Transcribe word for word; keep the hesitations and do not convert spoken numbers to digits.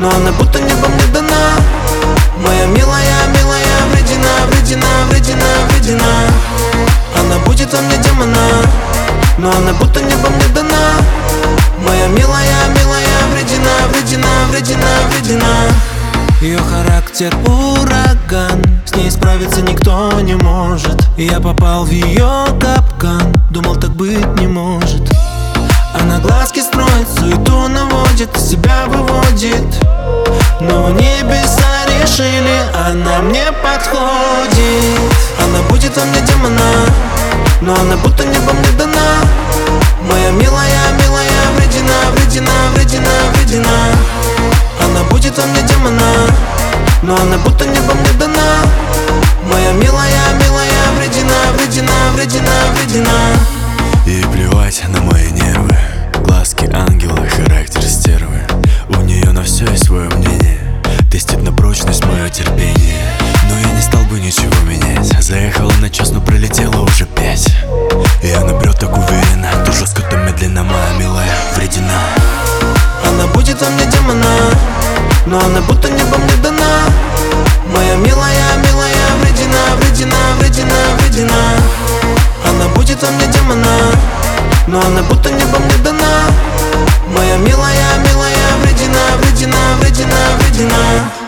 но она будто небом мне дана. Моя милая, милая, вредина, вредина, вредина, вредина. Она будет во мне демона, но она будто небом мне дана. Моя милая, милая, вредина, вредина, вредина, вредина. Ее характер ураган, с ней справиться никто не может. Я попал в ее капкан, думал, так быть не может. Она глазки строит, суету наводит, себя выводит. Но небеса решили, она мне подходит. Она будет во мне демона, но она будто небом мне дана. Моя милая, милая, вредина, вредина, вредина, вредина. Она будет во мне демона, но она будто небом мне дана. Моя милая, милая, вредина, вредина, вредина, вредина. Ей плевать на мои нервы, глазки ангела, характер стервы. У нее на все есть свое мнение, тестит на прочность мое терпение. Но я не стал бы ничего менять. Заехала на час, но пролетела уже пять. И она прет так уверенно, то жестко, то медленно. Моя милая вредина. Она будет во мне демона, но она будто небом мне дана. Моя милая, милая, вредина, вредина, вредина, вредина. Она будет во мне демона, но она будто небом мне дана. Моя милая, милая, вредина, вредина, вредина, вредина.